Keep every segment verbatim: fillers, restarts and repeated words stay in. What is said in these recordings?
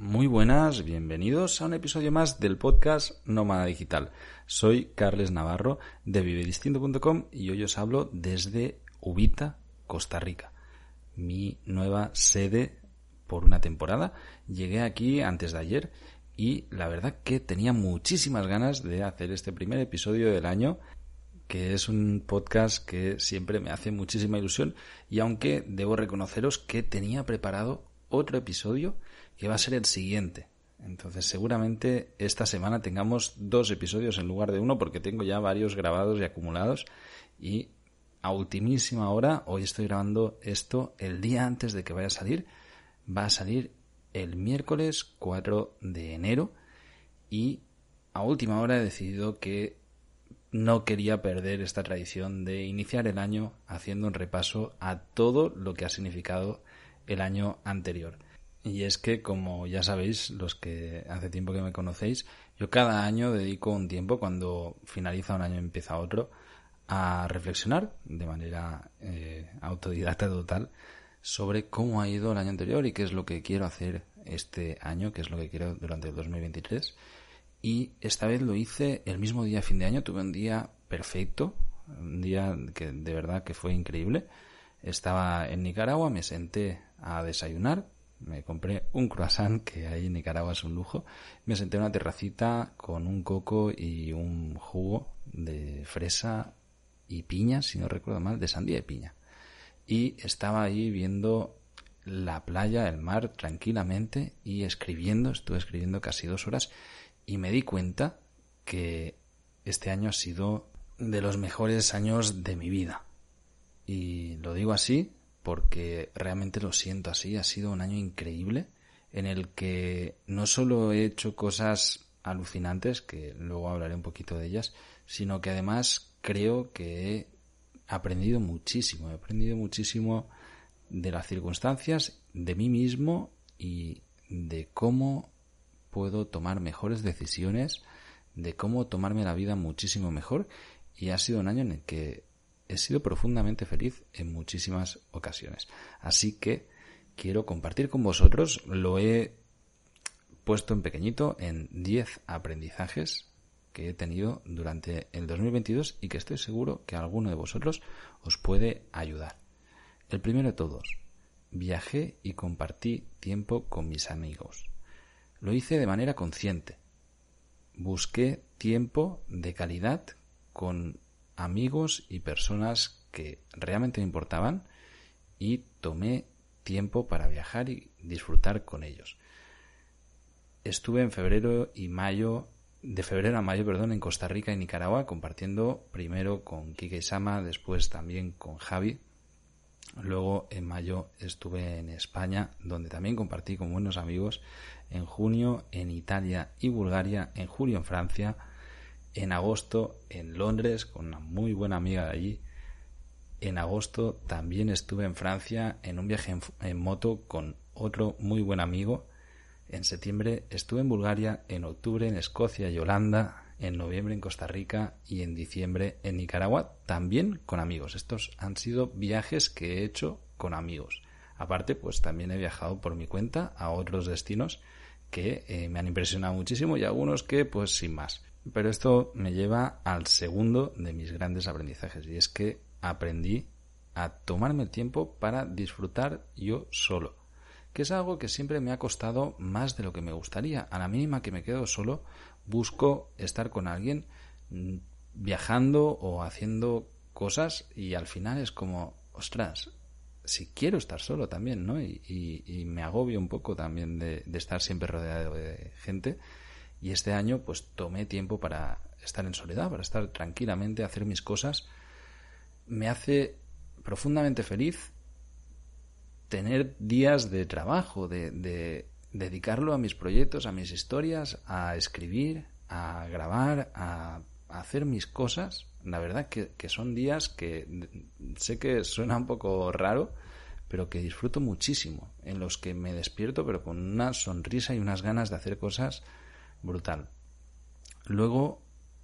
Muy buenas, bienvenidos a un episodio más del podcast Nómada Digital. Soy Carles Navarro de vive distinto punto com y hoy os hablo desde Uvita, Costa Rica, mi nueva sede por una temporada. Llegué aquí antes de ayer y la verdad que tenía muchísimas ganas de hacer este primer episodio del año, que es un podcast que siempre me hace muchísima ilusión, y aunque debo reconoceros que tenía preparado otro episodio que va a ser el siguiente. Entonces seguramente esta semana tengamos dos episodios en lugar de uno, porque tengo ya varios grabados y acumulados, y a ultimísima hora, hoy estoy grabando esto el día antes de que vaya a salir. Va a salir el miércoles cuatro de enero y a última hora he decidido que no quería perder esta tradición de iniciar el año haciendo un repaso a todo lo que ha significado el año anterior. Y es que, como ya sabéis, los que hace tiempo que me conocéis, yo cada año dedico un tiempo, cuando finaliza un año y empieza otro, a reflexionar de manera eh, autodidacta total sobre cómo ha ido el año anterior y qué es lo que quiero hacer este año, qué es lo que quiero durante el dos mil veintitrés. Y esta vez lo hice el mismo día, fin de año. Tuve un día perfecto, un día que de verdad que fue increíble. Estaba en Nicaragua, me senté a desayunar, me compré un croissant, que ahí en Nicaragua es un lujo, me senté en una terracita con un coco y un jugo de fresa y piña, si no recuerdo mal, de sandía y piña. Y estaba ahí viendo la playa, el mar, tranquilamente, y escribiendo, estuve escribiendo casi dos horas, y me di cuenta que este año ha sido de los mejores años de mi vida. Y lo digo así porque realmente lo siento así. Ha sido un año increíble en el que no solo he hecho cosas alucinantes, que luego hablaré un poquito de ellas, sino que además creo que he aprendido muchísimo. He aprendido muchísimo de las circunstancias, de mí mismo y de cómo puedo tomar mejores decisiones, de cómo tomarme la vida muchísimo mejor. Y ha sido un año en el que he sido profundamente feliz en muchísimas ocasiones. Así que quiero compartir con vosotros, lo he puesto en pequeñito, en diez aprendizajes que he tenido durante el dos mil veintidós y que estoy seguro que a alguno de vosotros os puede ayudar. El primero de todos, viajé y compartí tiempo con mis amigos. Lo hice de manera consciente. Busqué tiempo de calidad con amigos y personas que realmente me importaban y tomé tiempo para viajar y disfrutar con ellos. Estuve en febrero y mayo, de febrero a mayo, perdón, en Costa Rica y Nicaragua, compartiendo primero con Kike y Sama, después también con Javi. Luego en mayo estuve en España, donde también compartí con buenos amigos. En junio en Italia y Bulgaria, en julio en Francia, en agosto en Londres con una muy buena amiga de allí. En agosto también estuve en Francia en un viaje en, en moto con otro muy buen amigo. En septiembre estuve en Bulgaria, en octubre en Escocia y Holanda, en noviembre en Costa Rica y en diciembre en Nicaragua, también con amigos. Estos han sido viajes que he hecho con amigos. Aparte, pues también he viajado por mi cuenta a otros destinos que eh, me han impresionado muchísimo, y algunos que pues sin más. Pero esto me lleva al segundo de mis grandes aprendizajes, y es que aprendí a tomarme el tiempo para disfrutar yo solo, que es algo que siempre me ha costado más de lo que me gustaría. A la mínima que me quedo solo, busco estar con alguien viajando o haciendo cosas, y al final es como, ostras, si quiero estar solo también, ¿no? Y, y, y me agobio un poco también de, de estar siempre rodeado de gente. Y este año pues tomé tiempo para estar en soledad, para estar tranquilamente, hacer mis cosas. Me hace profundamente feliz tener días de trabajo, de, de dedicarlo a mis proyectos, a mis historias, a escribir, a grabar, a, a hacer mis cosas. La verdad que, que son días que sé que suena un poco raro, pero que disfruto muchísimo, en los que me despierto pero con una sonrisa y unas ganas de hacer cosas brutal. Luego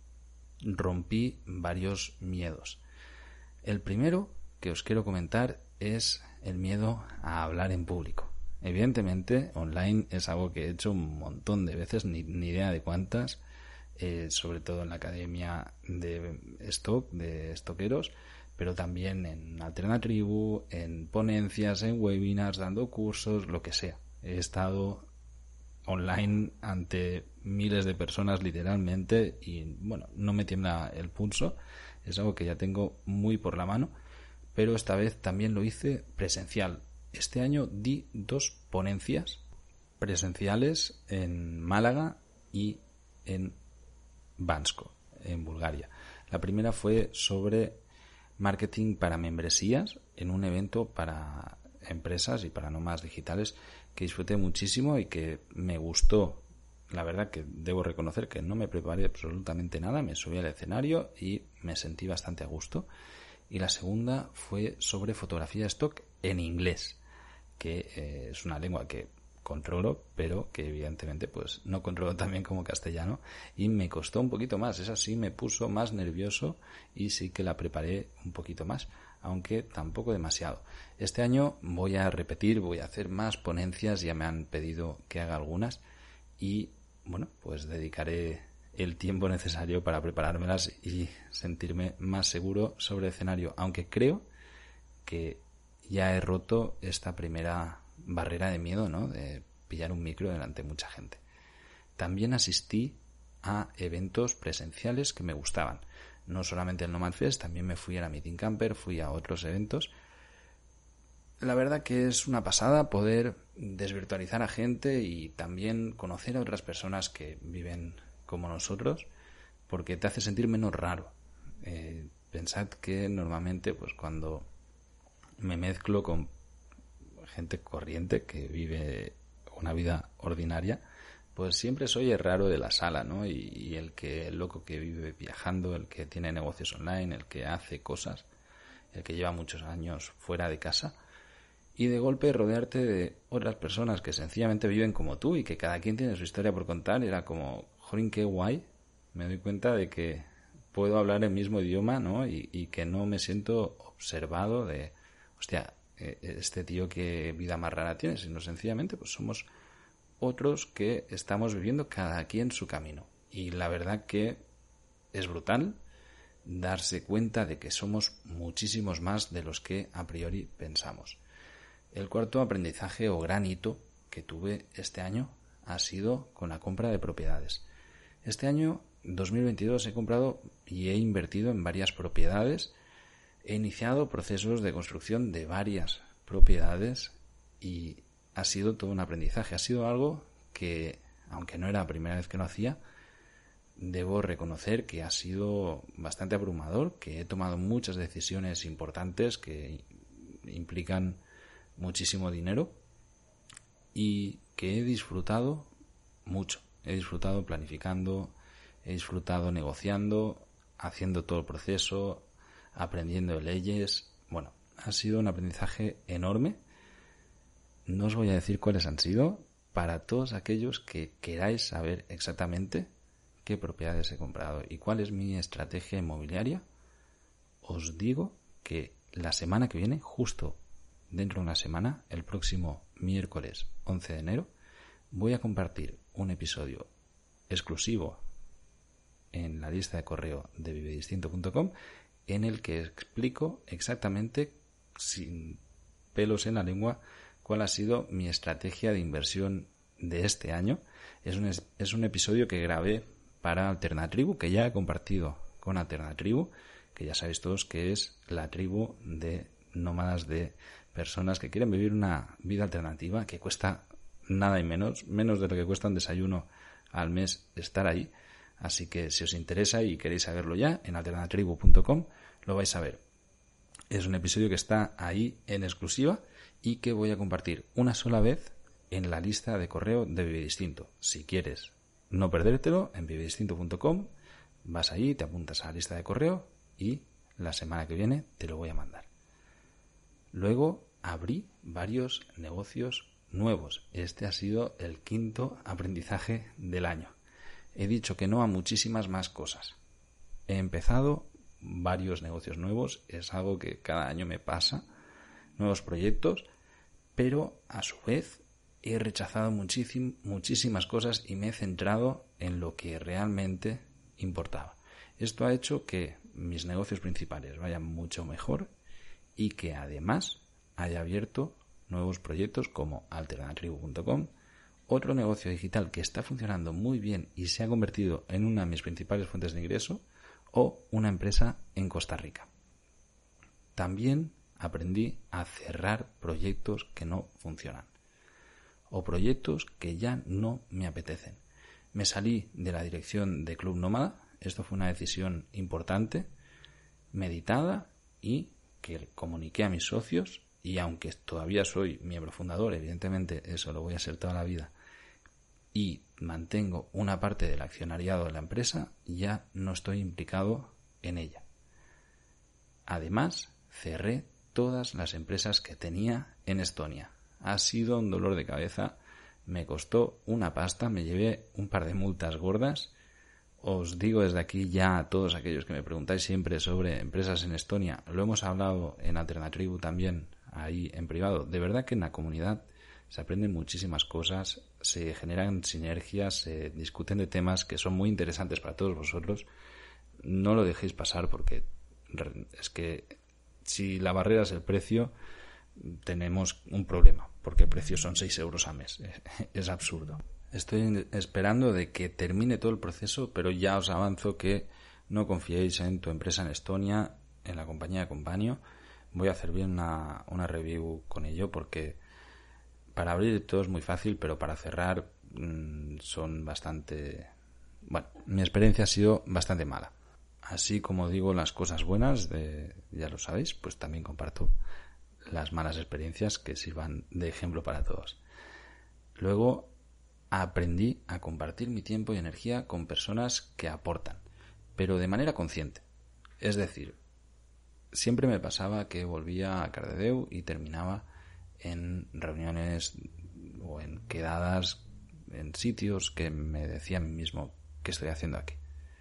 rompí varios miedos. El primero que os quiero comentar es el miedo a hablar en público. Evidentemente, online es algo que he hecho un montón de veces, ni, ni idea de cuántas, eh, sobre todo en la academia de stock, de estoqueros, pero también en Alternatribu, en ponencias, en webinars, dando cursos, lo que sea. He estado online ante miles de personas literalmente y bueno, no me tiembla el pulso, es algo que ya tengo muy por la mano, pero esta vez también lo hice presencial. Este año di dos ponencias presenciales en Málaga y en Bansko, en Bulgaria. La primera fue sobre marketing para membresías en un evento para empresas y para nómadas digitales que disfruté muchísimo y que me gustó. La verdad que debo reconocer que no me preparé absolutamente nada, me subí al escenario y me sentí bastante a gusto. Y la segunda fue sobre fotografía de stock en inglés, que eh, es una lengua que controlo, pero que evidentemente pues no controlo tan bien como castellano y me costó un poquito más. Esa sí me puso más nervioso y sí que la preparé un poquito más, aunque tampoco demasiado. Este año voy a repetir, voy a hacer más ponencias, ya me han pedido que haga algunas y bueno, pues dedicaré el tiempo necesario para preparármelas y sentirme más seguro sobre el escenario, aunque creo que ya he roto esta primera barrera de miedo, ¿no?, de pillar un micro delante de mucha gente. También asistí a eventos presenciales que me gustaban. No solamente el Nomad Fest, también me fui a la Meeting Camper, fui a otros eventos. La verdad que es una pasada poder desvirtualizar a gente y también conocer a otras personas que viven como nosotros, porque te hace sentir menos raro. Eh, pensad que normalmente pues cuando me mezclo con gente corriente que vive una vida ordinaria, pues siempre soy el raro de la sala, ¿no? Y, y el que el loco que vive viajando, el que tiene negocios online, el que hace cosas, el que lleva muchos años fuera de casa, y de golpe rodearte de otras personas que sencillamente viven como tú y que cada quien tiene su historia por contar. Era como, joder, qué guay. Me doy cuenta de que puedo hablar el mismo idioma, ¿no? Y, y que no me siento observado de, hostia, este tío qué vida más rara tiene, sino sencillamente pues somos otros que estamos viviendo cada quien su camino. Y la verdad que es brutal darse cuenta de que somos muchísimos más de los que a priori pensamos. El cuarto aprendizaje o gran hito que tuve este año ha sido con la compra de propiedades. Este año, dos mil veintidós, he comprado y he invertido en varias propiedades. He iniciado procesos de construcción de varias propiedades y ha sido todo un aprendizaje. Ha sido algo que, aunque no era la primera vez que lo hacía, debo reconocer que ha sido bastante abrumador, que he tomado muchas decisiones importantes que implican muchísimo dinero y que he disfrutado mucho. He disfrutado planificando, he disfrutado negociando, haciendo todo el proceso, aprendiendo de leyes. Bueno, ha sido un aprendizaje enorme. No os voy a decir cuáles han sido. Para todos aquellos que queráis saber exactamente qué propiedades he comprado y cuál es mi estrategia inmobiliaria, os digo que la semana que viene, justo dentro de una semana, el próximo miércoles once de enero, voy a compartir un episodio exclusivo en la lista de correo de vive distinto punto com en el que explico exactamente, sin pelos en la lengua, cuál ha sido mi estrategia de inversión de este año. Es un, es un episodio que grabé para Alternatribu, que ya he compartido con Alternatribu, que ya sabéis todos que es la tribu de nómadas, de personas que quieren vivir una vida alternativa, que cuesta nada y menos, menos de lo que cuesta un desayuno al mes estar ahí. Así que si os interesa y queréis saberlo ya, en alternatribu punto com lo vais a ver. Es un episodio que está ahí en exclusiva y que voy a compartir una sola vez en la lista de correo de Vive Distinto. Si quieres no perdértelo, en vive distinto punto com vas ahí, te apuntas a la lista de correo y la semana que viene te lo voy a mandar. Luego abrí varios negocios nuevos. Este ha sido el quinto aprendizaje del año. He dicho que no a muchísimas más cosas. He empezado varios negocios nuevos, es algo que cada año me pasa, nuevos proyectos, pero a su vez he rechazado muchísim, muchísimas cosas y me he centrado en lo que realmente importaba. Esto ha hecho que mis negocios principales vayan mucho mejor y que además haya abierto nuevos proyectos como alternatribu punto com, otro negocio digital que está funcionando muy bien y se ha convertido en una de mis principales fuentes de ingreso, o una empresa en Costa Rica. También aprendí a cerrar proyectos que no funcionan o proyectos que ya no me apetecen. Me salí de la dirección de Club Nómada. Esto fue una decisión importante, meditada, y que comuniqué a mis socios, y aunque todavía soy miembro fundador, evidentemente eso lo voy a ser toda la vida, y mantengo una parte del accionariado de la empresa, ya no estoy implicado en ella. Además, cerré todas las empresas que tenía en Estonia. Ha sido un dolor de cabeza, me costó una pasta, me llevé un par de multas gordas. Os digo desde aquí ya a todos aquellos que me preguntáis siempre sobre empresas en Estonia, lo hemos hablado en Alternatribu también, ahí en privado. De verdad que en la comunidad se aprenden muchísimas cosas, se generan sinergias, se discuten de temas que son muy interesantes para todos vosotros. No lo dejéis pasar, porque es que si la barrera es el precio, tenemos un problema, porque el precio son seis euros al mes. Es absurdo. Estoy esperando de que termine todo el proceso, pero ya os avanzo que no confiéis en tu empresa en Estonia, en la compañía de Companio. Voy a hacer bien una, una review con ello, porque para abrir todo es muy fácil, pero para cerrar mmm, son bastante... Bueno, mi experiencia ha sido bastante mala. Así como digo las cosas buenas, de, ya lo sabéis, pues también comparto las malas experiencias que sirvan de ejemplo para todos. Luego aprendí a compartir mi tiempo y energía con personas que aportan, pero de manera consciente. Es decir, siempre me pasaba que volvía a Cardedeu y terminaba en reuniones o en quedadas en sitios que me decía a mí mismo, ¿qué estoy haciendo aquí?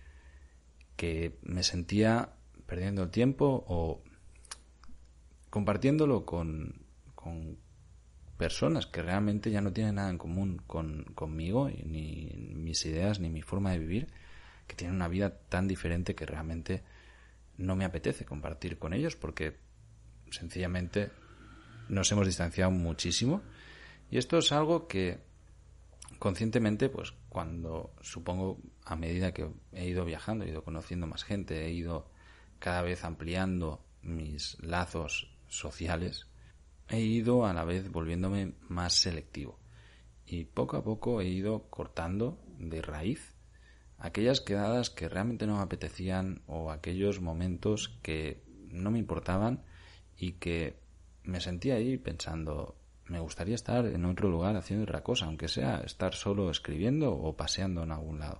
Que me sentía perdiendo el tiempo o compartiéndolo con, con personas que realmente ya no tienen nada en común con, conmigo, ni mis ideas ni mi forma de vivir, que tienen una vida tan diferente que realmente no me apetece compartir con ellos, porque sencillamente nos hemos distanciado muchísimo. Y esto es algo que conscientemente, pues cuando supongo a medida que he ido viajando, he ido conociendo más gente, he ido cada vez ampliando mis lazos sociales, he ido a la vez volviéndome más selectivo, y poco a poco he ido cortando de raíz aquellas quedadas que realmente no me apetecían, o aquellos momentos que no me importaban y que me sentía ahí pensando, me gustaría estar en otro lugar haciendo otra cosa, aunque sea estar solo escribiendo o paseando en algún lado.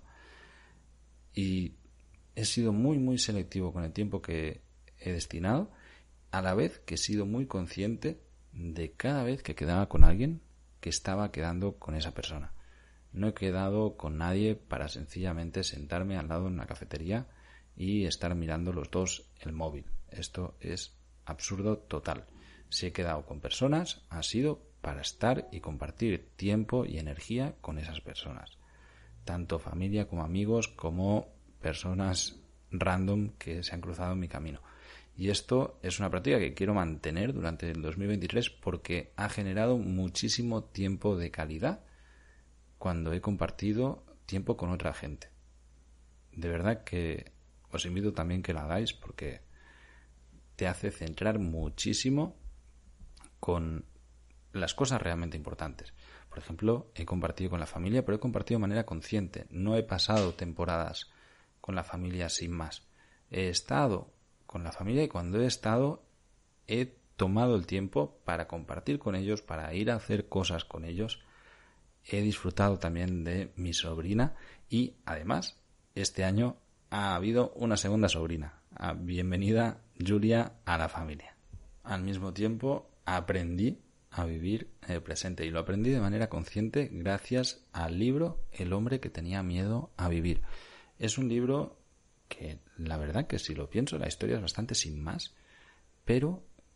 Y he sido muy muy selectivo con el tiempo que he destinado, a la vez que he sido muy consciente de cada vez que quedaba con alguien, que estaba quedando con esa persona. No he quedado con nadie para sencillamente sentarme al lado de una cafetería y estar mirando los dos el móvil. Esto es absurdo total. Si he quedado con personas, ha sido para estar y compartir tiempo y energía con esas personas. Tanto familia como amigos, como personas random que se han cruzado en mi camino. Y esto es una práctica que quiero mantener durante el dos mil veintitrés, porque ha generado muchísimo tiempo de calidad cuando he compartido tiempo con otra gente. De verdad que os invito también que lo hagáis, porque te hace centrar muchísimo con las cosas realmente importantes. Por ejemplo, he compartido con la familia, pero he compartido de manera consciente. No he pasado temporadas con la familia sin más. He estado con la familia, y cuando he estado he tomado el tiempo para compartir con ellos, para ir a hacer cosas con ellos. He disfrutado también de mi sobrina, y además este año ha habido una segunda sobrina. Bienvenida, Julia, a la familia. Al mismo tiempo aprendí a vivir el presente, y lo aprendí de manera consciente gracias al libro El hombre que tenía miedo a vivir. Es un libro que la verdad que si lo pienso, la historia es bastante sin más, pero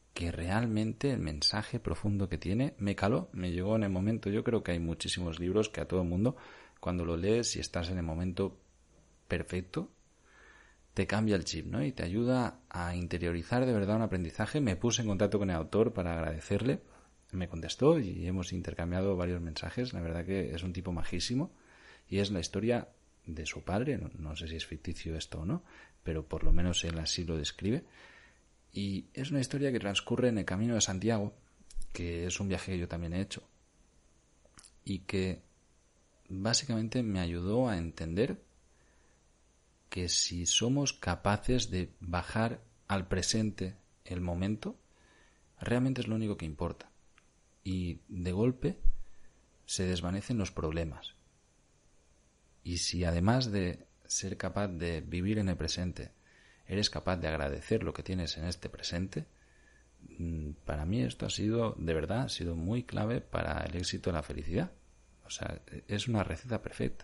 que realmente el mensaje profundo que tiene me caló, me llegó en el momento. Yo creo que hay muchísimos libros que a todo el mundo, cuando lo lees y estás en el momento perfecto, te cambia el chip, ¿no? Y te ayuda a interiorizar de verdad un aprendizaje. Me puse en contacto con el autor para agradecerle. Me contestó y hemos intercambiado varios mensajes. La verdad que es un tipo majísimo. Y es la historia de su padre. No, no sé si es ficticio esto o no, pero por lo menos él así lo describe. Y es una historia que transcurre en el Camino de Santiago, que es un viaje que yo también he hecho. Y que básicamente me ayudó a entender que si somos capaces de bajar al presente el momento, realmente es lo único que importa. Y de golpe se desvanecen los problemas. Y si además de ser capaz de vivir en el presente, eres capaz de agradecer lo que tienes en este presente, para mí esto ha sido, de verdad, ha sido muy clave para el éxito de la felicidad. O sea, es una receta perfecta.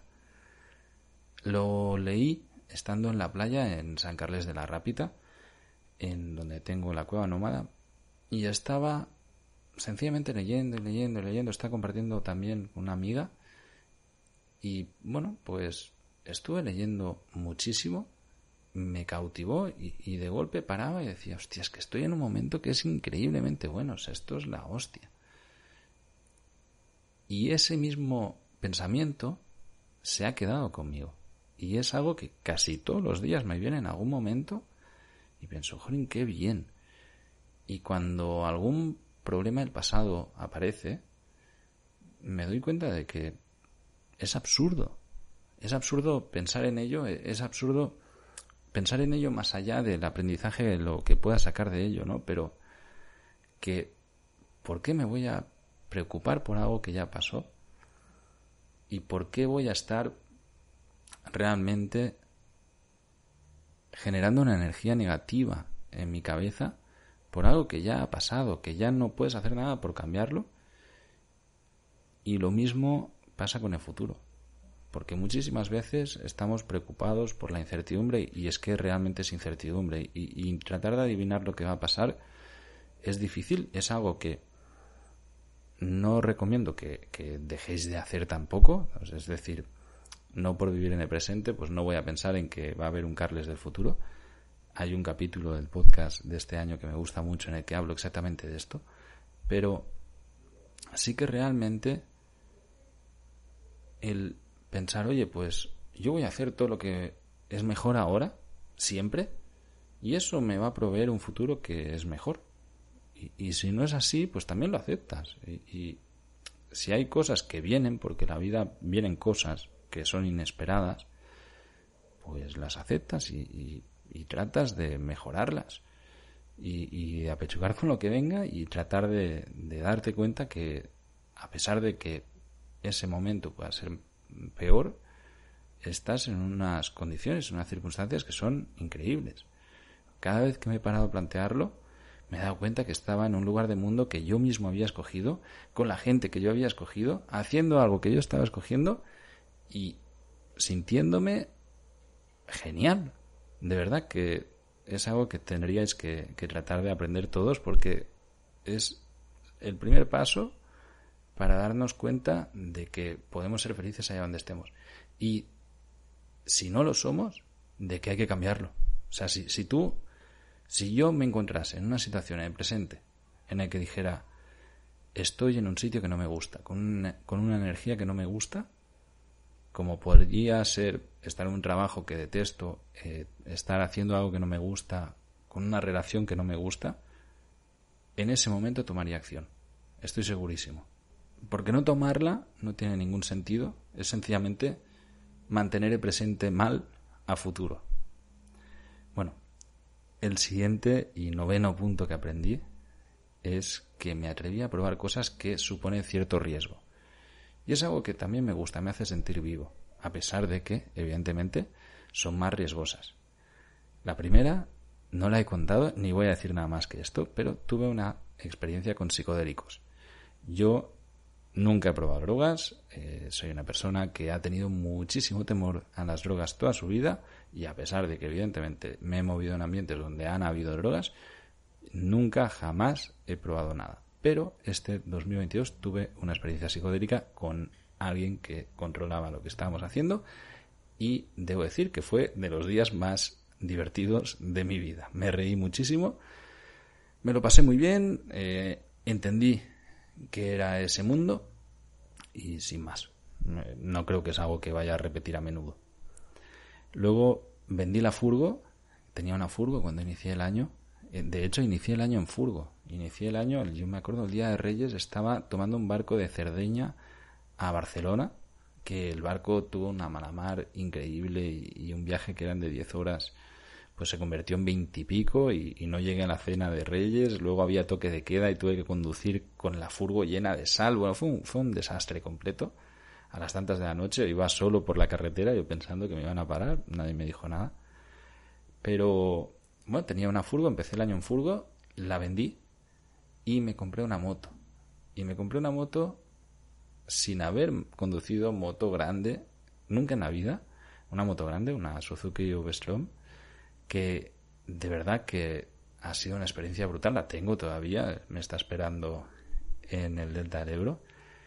Lo leí estando en la playa en San Carles de la Rápita, en donde tengo la cueva nómada, y estaba sencillamente leyendo y leyendo y leyendo. Estaba compartiendo también con una amiga y bueno, pues estuve leyendo muchísimo, me cautivó y, y de golpe paraba y decía, hostia, es que estoy en un momento que es increíblemente bueno, o sea, esto es la hostia. Y ese mismo pensamiento se ha quedado conmigo. Y es algo que casi todos los días me viene en algún momento y pienso, joder, qué bien. Y cuando algún problema del pasado aparece, me doy cuenta de que es absurdo. Es absurdo pensar en ello, es absurdo pensar en ello más allá del aprendizaje de lo que pueda sacar de ello, ¿no? Pero que, ¿por qué me voy a preocupar por algo que ya pasó? ¿Y por qué voy a estar realmente generando una energía negativa en mi cabeza por algo que ya ha pasado, que ya no puedes hacer nada por cambiarlo? Y lo mismo pasa con el futuro, porque muchísimas veces estamos preocupados por la incertidumbre, y es que realmente es incertidumbre, y, y tratar de adivinar lo que va a pasar es difícil. Es algo que no recomiendo que, que dejéis de hacer tampoco, es decir, no por vivir en el presente, pues no voy a pensar en que va a haber un Carles del futuro. Hay un capítulo del podcast de este año que me gusta mucho en el que hablo exactamente de esto, pero sí que realmente el pensar, oye, pues yo voy a hacer todo lo que es mejor ahora, siempre, y eso me va a proveer un futuro que es mejor. Y, y si no es así, pues también lo aceptas. Y, y si hay cosas que vienen, porque la vida vienen cosas que son inesperadas, pues las aceptas y, y, y tratas de mejorarlas. Y, y de apechugar con lo que venga y tratar de, de darte cuenta que, a pesar de que ese momento pueda ser peor, estás en unas condiciones, en unas circunstancias que son increíbles. Cada vez que me he parado a plantearlo, me he dado cuenta que estaba en un lugar del mundo que yo mismo había escogido, con la gente que yo había escogido, haciendo algo que yo estaba escogiendo y sintiéndome genial. De verdad que es algo que tendríais que, que tratar de aprender todos, porque es el primer paso para darnos cuenta de que podemos ser felices allá donde estemos. Y si no lo somos, de que hay que cambiarlo. O sea, si, si tú, si yo me encontrase en una situación en el presente en la que dijera, estoy en un sitio que no me gusta, con una, con una energía que no me gusta, como podría ser estar en un trabajo que detesto, eh, estar haciendo algo que no me gusta, con una relación que no me gusta, en ese momento tomaría acción. Estoy segurísimo. Porque no tomarla no tiene ningún sentido, es sencillamente mantener el presente mal a futuro. Bueno, el siguiente y noveno punto que aprendí es que me atreví a probar cosas que suponen cierto riesgo. Y es algo que también me gusta, me hace sentir vivo, a pesar de que, evidentemente, son más riesgosas. La primera no la he contado, ni voy a decir nada más que esto, pero tuve una experiencia con psicodélicos. Yo nunca he probado drogas, eh, soy una persona que ha tenido muchísimo temor a las drogas toda su vida, y a pesar de que evidentemente me he movido en ambientes donde han habido drogas, Nunca, jamás he probado nada. Pero este dos mil veintidós tuve una experiencia psicodélica con alguien que controlaba lo que estábamos haciendo y debo decir que fue de los días más divertidos de mi vida. Me reí muchísimo, me lo pasé muy bien, eh, entendí qué era ese mundo y sin más. No creo que es algo que vaya a repetir a menudo. Luego vendí la furgo, tenía una furgo cuando inicié el año. De hecho, inicié el año en furgo. Inicié el año, yo me acuerdo, el día de Reyes estaba tomando un barco de Cerdeña a Barcelona, que el barco tuvo una mala mar increíble y, y un viaje que eran de diez horas, pues se convirtió en veintipico y, y no llegué a la cena de Reyes. Luego había toque de queda y tuve que conducir con la furgo llena de sal. Bueno, fue un, fue un desastre completo. A las tantas de la noche iba solo por la carretera, yo pensando que me iban a parar, nadie me dijo nada. Pero bueno, tenía una furgo, empecé el año en furgo, la vendí y me compré una moto. Y me compré una moto sin haber conducido moto grande, nunca en la vida, una moto grande, una Suzuki V-Strom, que de verdad que ha sido una experiencia brutal, la tengo todavía, me está esperando en el Delta del Ebro.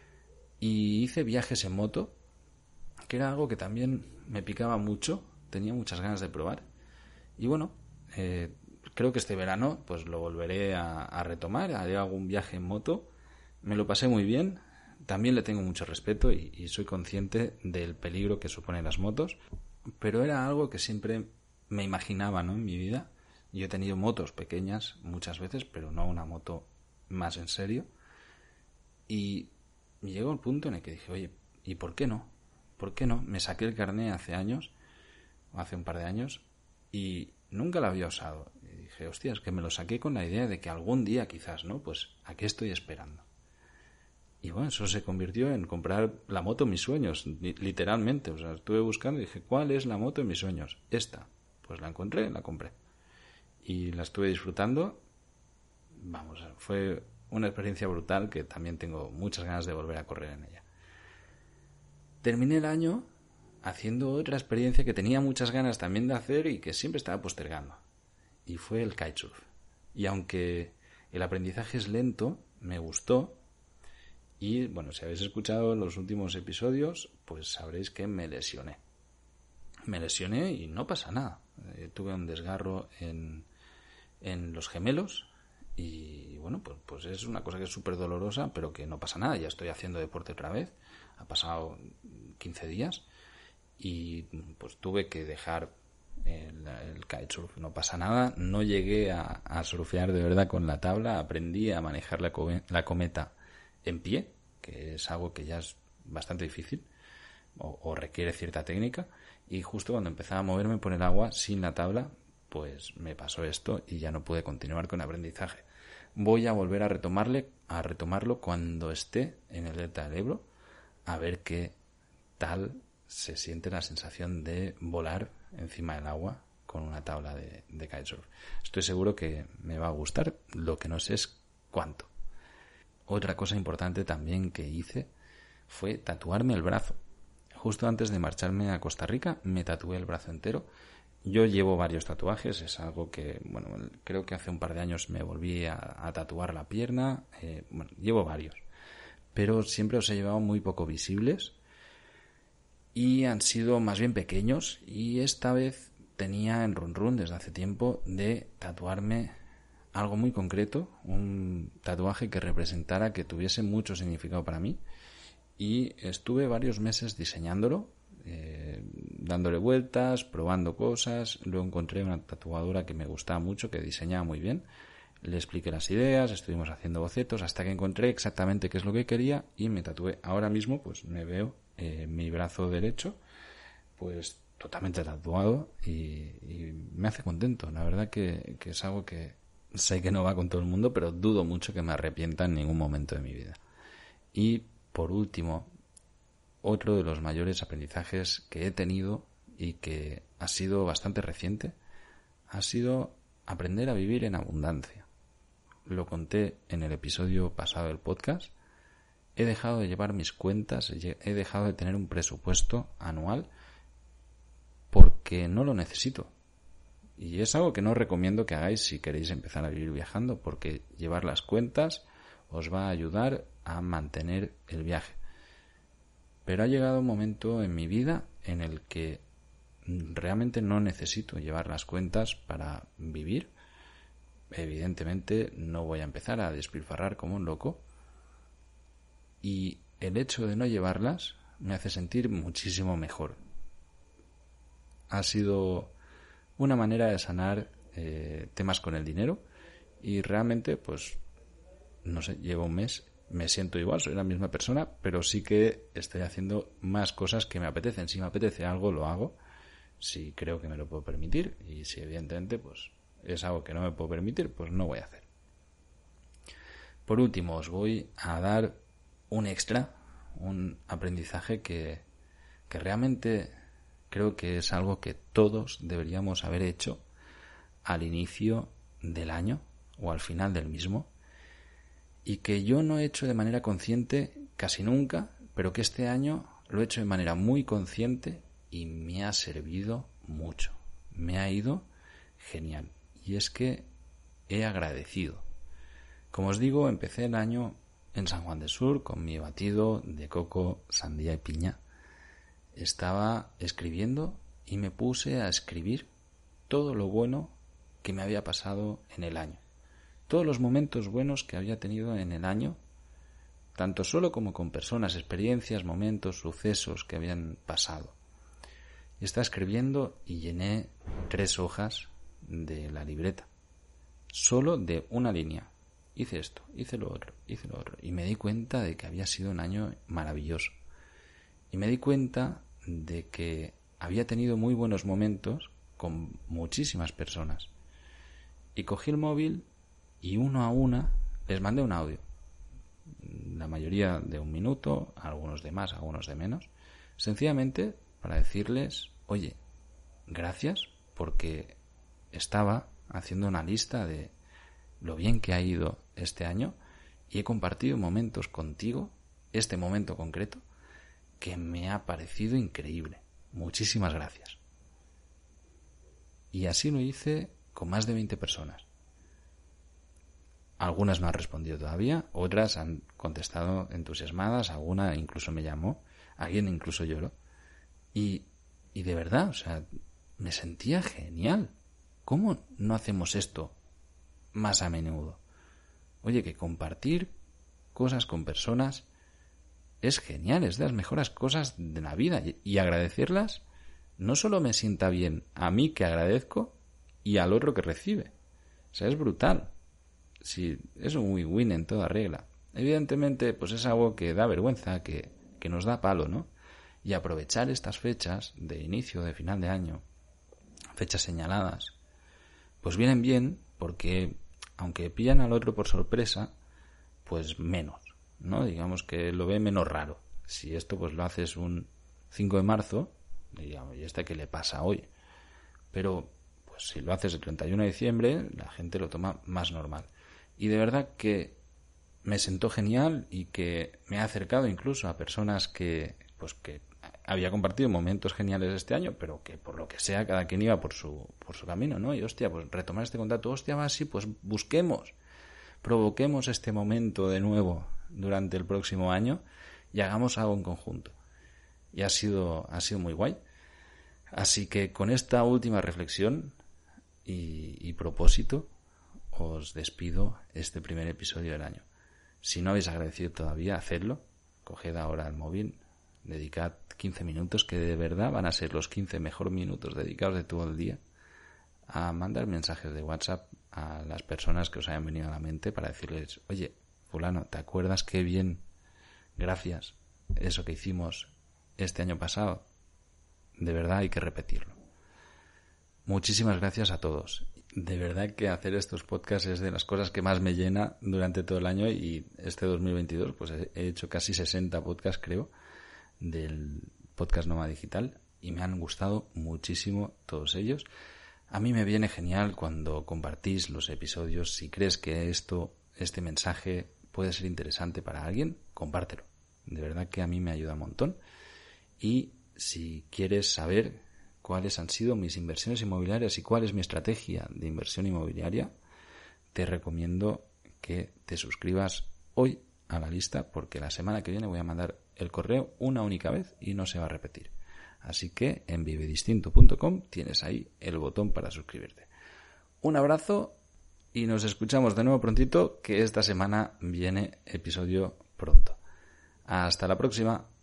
Y hice viajes en moto, que era algo que también me picaba mucho, tenía muchas ganas de probar. Y bueno, eh, creo que este verano pues lo volveré a, a retomar, haré algún viaje en moto. Me lo pasé muy bien, también le tengo mucho respeto y, y soy consciente del peligro que suponen las motos, pero era algo que siempre me imaginaba, ¿no?, en mi vida. Yo he tenido motos pequeñas muchas veces, pero no una moto más en serio. Y Y llegó el punto en el que dije, oye, ¿y por qué no? ¿Por qué no? Me saqué el carné hace años, hace un par de años, y nunca lo había usado. Y dije, hostia, es que me lo saqué con la idea de que algún día quizás, ¿no? Pues, ¿a qué estoy esperando? Y bueno, eso se convirtió en comprar la moto de mis sueños, literalmente. O sea, estuve buscando y dije, ¿cuál es la moto de mis sueños? Esta. Pues la encontré, la compré. Y la estuve disfrutando. Vamos, fue una experiencia brutal que también tengo muchas ganas de volver a correr en ella. Terminé el año haciendo otra experiencia que tenía muchas ganas también de hacer y que siempre estaba postergando. Y fue el kitesurf. Y aunque el aprendizaje es lento, me gustó. Y bueno, si habéis escuchado los últimos episodios, pues sabréis que me lesioné. Me lesioné y no pasa nada. Eh, tuve un desgarro en, en los gemelos. Y bueno, pues, pues es una cosa que es súper dolorosa, pero que no pasa nada. Ya estoy haciendo deporte otra vez. Ha pasado quince días y pues tuve que dejar el, el kitesurf. No pasa nada. No llegué a, a surfear de verdad con la tabla. Aprendí a manejar la, come, la cometa en pie, que es algo que ya es bastante difícil o, o requiere cierta técnica. Y justo cuando empezaba a moverme por el agua sin la tabla, pues me pasó esto y ya no pude continuar con el aprendizaje. Voy a volver a retomarle, a retomarlo cuando esté en el Delta del Ebro, a ver qué tal se siente la sensación de volar encima del agua con una tabla de, de kitesurf. Estoy seguro que me va a gustar, lo que no sé es cuánto. Otra cosa importante también que hice fue tatuarme el brazo. Justo antes de marcharme a Costa Rica me tatué el brazo entero. Yo llevo varios tatuajes, es algo que, bueno, creo que hace un par de años me volví a, a tatuar la pierna. Eh, bueno, llevo varios, pero siempre os he llevado muy poco visibles y han sido más bien pequeños. Y esta vez tenía en run run desde hace tiempo de tatuarme algo muy concreto, un tatuaje que representara, que tuviese mucho significado para mí. Y estuve varios meses diseñándolo, eh, dándole vueltas, probando cosas. Luego encontré una tatuadora que me gustaba mucho, que diseñaba muy bien. Le expliqué las ideas, estuvimos haciendo bocetos hasta que encontré exactamente qué es lo que quería y me tatué. Ahora mismo pues me veo eh, mi brazo derecho pues totalmente tatuado y, y me hace contento. La verdad que, que es algo que sé que no va con todo el mundo, pero dudo mucho que me arrepienta en ningún momento de mi vida. Y por último, otro de los mayores aprendizajes que he tenido y que ha sido bastante reciente ha sido aprender a vivir en abundancia. Lo conté en el episodio pasado del podcast. He dejado de llevar mis cuentas, he dejado de tener un presupuesto anual porque no lo necesito. Y es algo que no os recomiendo que hagáis si queréis empezar a vivir viajando, porque llevar las cuentas os va a ayudar a mantener el viaje. Pero ha llegado un momento en mi vida en el que realmente no necesito llevar las cuentas para vivir. Evidentemente no voy a empezar a despilfarrar como un loco. Y el hecho de no llevarlas me hace sentir muchísimo mejor. Ha sido una manera de sanar eh, temas con el dinero y realmente, pues, no sé, llevo un mes, me siento igual, soy la misma persona, pero sí que estoy haciendo más cosas que me apetecen. Si me apetece algo, lo hago, si creo que me lo puedo permitir, y si evidentemente, pues, es algo que no me puedo permitir, pues no voy a hacer. Por último, os voy a dar un extra, un aprendizaje que, que realmente creo que es algo que todos deberíamos haber hecho al inicio del año o al final del mismo, y que yo no he hecho de manera consciente casi nunca, pero que este año lo he hecho de manera muy consciente y me ha servido mucho. Me ha ido genial. Y es que he agradecido. Como os digo, empecé el año en San Juan del Sur con mi batido de coco, sandía y piña. Estaba escribiendo y me puse a escribir todo lo bueno que me había pasado en el año. Todos los momentos buenos que había tenido en el año, tanto solo como con personas, experiencias, momentos, sucesos que habían pasado. Y estaba escribiendo y llené tres hojas de la libreta, solo de una línea. Hice esto, hice lo otro, hice lo otro. Y me di cuenta de que había sido un año maravilloso. Y me di cuenta de que había tenido muy buenos momentos con muchísimas personas. Y cogí el móvil y uno a una les mandé un audio. La mayoría de un minuto, algunos de más, algunos de menos. Sencillamente para decirles, oye, gracias, porque estaba haciendo una lista de lo bien que ha ido este año y he compartido momentos contigo, este momento concreto, que me ha parecido increíble. Muchísimas gracias. Y así lo hice con más de veinte personas. Algunas no han respondido todavía, otras han contestado entusiasmadas, alguna incluso me llamó, alguien incluso lloró. Y, y de verdad, o sea, me sentía genial. ¿Cómo no hacemos esto más a menudo? Oye, que compartir cosas con personas es genial, es de las mejores cosas de la vida. Y agradecerlas no solo me sienta bien a mí que agradezco y al otro que recibe. O sea, es brutal. Sí, es un win-win en toda regla. Evidentemente, pues es algo que da vergüenza, que, que nos da palo, ¿no? Y aprovechar estas fechas de inicio, de final de año, fechas señaladas, pues vienen bien porque, aunque pillan al otro por sorpresa, pues menos, ¿no? Digamos que lo ve menos raro. Si esto pues lo haces un cinco de marzo, digamos, ¿y este qué le pasa hoy? Pero pues si lo haces el treinta y uno de diciembre, la gente lo toma más normal. Y de verdad que me sentó genial y que me ha acercado incluso a personas que pues que había compartido momentos geniales este año, pero que por lo que sea cada quien iba por su por su camino, ¿no? Y hostia, pues retomar este contacto, hostia, va así, pues busquemos, provoquemos este momento de nuevo durante el próximo año y hagamos algo en conjunto. Y ha sido ha sido muy guay. Así que con esta última reflexión y, y propósito os despido este primer episodio del año. Si no habéis agradecido todavía, hacedlo. Coged ahora el móvil, dedicad quince minutos, que de verdad van a ser los quince mejores minutos dedicados de todo el día, a mandar mensajes de WhatsApp a las personas que os hayan venido a la mente para decirles, oye, fulano, ¿te acuerdas qué bien? Gracias. Eso que hicimos este año pasado, de verdad hay que repetirlo. Muchísimas gracias a todos. De verdad que hacer estos podcasts es de las cosas que más me llena durante todo el año, y este dos mil veintidós pues he hecho casi sesenta podcasts, creo, del podcast Nómada Digital, y me han gustado muchísimo todos ellos. A mí me viene genial cuando compartís los episodios. Si crees que esto, este mensaje puede ser interesante para alguien, compártelo. De verdad que a mí me ayuda un montón. Y si quieres saber cuáles han sido mis inversiones inmobiliarias y cuál es mi estrategia de inversión inmobiliaria, te recomiendo que te suscribas hoy a la lista, porque la semana que viene voy a mandar el correo una única vez y no se va a repetir. Así que en vive distinto punto com tienes ahí el botón para suscribirte. Un abrazo y nos escuchamos de nuevo prontito, que esta semana viene episodio pronto. Hasta la próxima.